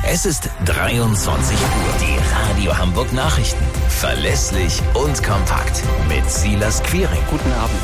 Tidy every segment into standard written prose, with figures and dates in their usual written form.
Es ist 23 Uhr. Die Radio Hamburg Nachrichten. Verlässlich und kompakt. Mit Silas Quiring. Guten Abend.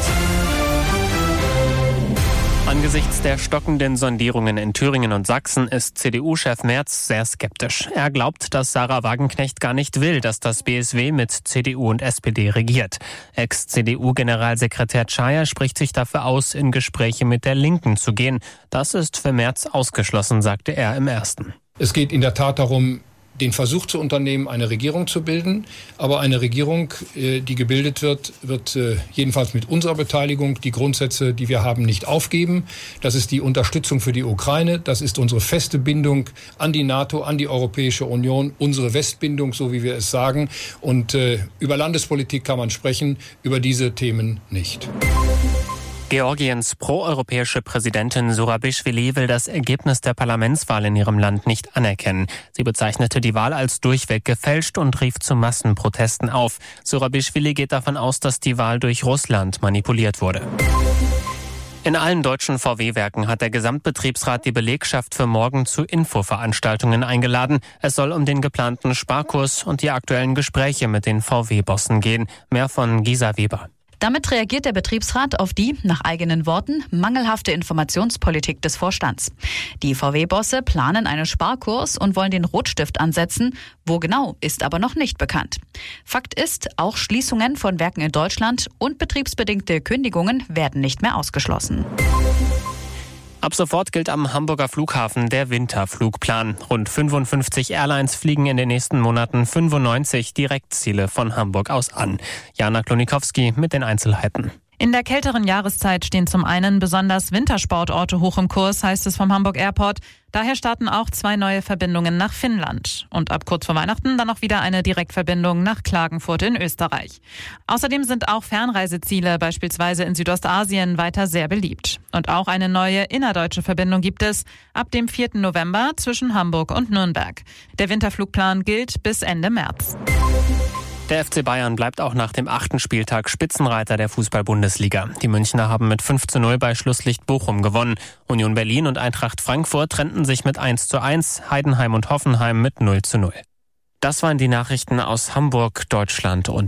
Angesichts der stockenden Sondierungen in Thüringen und Sachsen ist CDU-Chef Merz sehr skeptisch. Er glaubt, dass Sarah Wagenknecht gar nicht will, dass das BSW mit CDU und SPD regiert. Ex-CDU-Generalsekretär Czaja spricht sich dafür aus, in Gespräche mit der Linken zu gehen. Das ist für Merz ausgeschlossen, sagte er im Ersten. Es geht in der Tat darum, den Versuch zu unternehmen, eine Regierung zu bilden. Aber eine Regierung, die gebildet wird jedenfalls mit unserer Beteiligung die Grundsätze, die wir haben, nicht aufgeben. Das ist die Unterstützung für die Ukraine. Das ist unsere feste Bindung an die NATO, an die Europäische Union, unsere Westbindung, so wie wir es sagen. Und über Landespolitik kann man sprechen, über diese Themen nicht. Georgiens proeuropäische Präsidentin Zurabischwili will das Ergebnis der Parlamentswahl in ihrem Land nicht anerkennen. Sie bezeichnete die Wahl als durchweg gefälscht und rief zu Massenprotesten auf. Zurabischwili geht davon aus, dass die Wahl durch Russland manipuliert wurde. In allen deutschen VW-Werken hat der Gesamtbetriebsrat die Belegschaft für morgen zu Infoveranstaltungen eingeladen. Es soll um den geplanten Sparkurs und die aktuellen Gespräche mit den VW-Bossen gehen. Mehr von Gisa Weber. Damit reagiert der Betriebsrat auf die, nach eigenen Worten, mangelhafte Informationspolitik des Vorstands. Die VW-Bosse planen einen Sparkurs und wollen den Rotstift ansetzen. Wo genau, ist aber noch nicht bekannt. Fakt ist, auch Schließungen von Werken in Deutschland und betriebsbedingte Kündigungen werden nicht mehr ausgeschlossen. Ab sofort gilt am Hamburger Flughafen der Winterflugplan. Rund 55 Airlines fliegen in den nächsten Monaten 95 Direktziele von Hamburg aus an. Jana Klonikowski mit den Einzelheiten. In der kälteren Jahreszeit stehen zum einen besonders Wintersportorte hoch im Kurs, heißt es vom Hamburg Airport. Daher starten auch 2 neue Verbindungen nach Finnland. Und ab kurz vor Weihnachten dann auch wieder eine Direktverbindung nach Klagenfurt in Österreich. Außerdem sind auch Fernreiseziele, beispielsweise in Südostasien, weiter sehr beliebt. Und auch eine neue innerdeutsche Verbindung gibt es ab dem 4. November zwischen Hamburg und Nürnberg. Der Winterflugplan gilt bis Ende März. Der FC Bayern bleibt auch nach dem 8. Spieltag Spitzenreiter der Fußball-Bundesliga. Die Münchner haben mit 5:0 bei Schlusslicht Bochum gewonnen. Union Berlin und Eintracht Frankfurt trennten sich mit 1:1, Heidenheim und Hoffenheim mit 0:0. Das waren die Nachrichten aus Hamburg, Deutschland und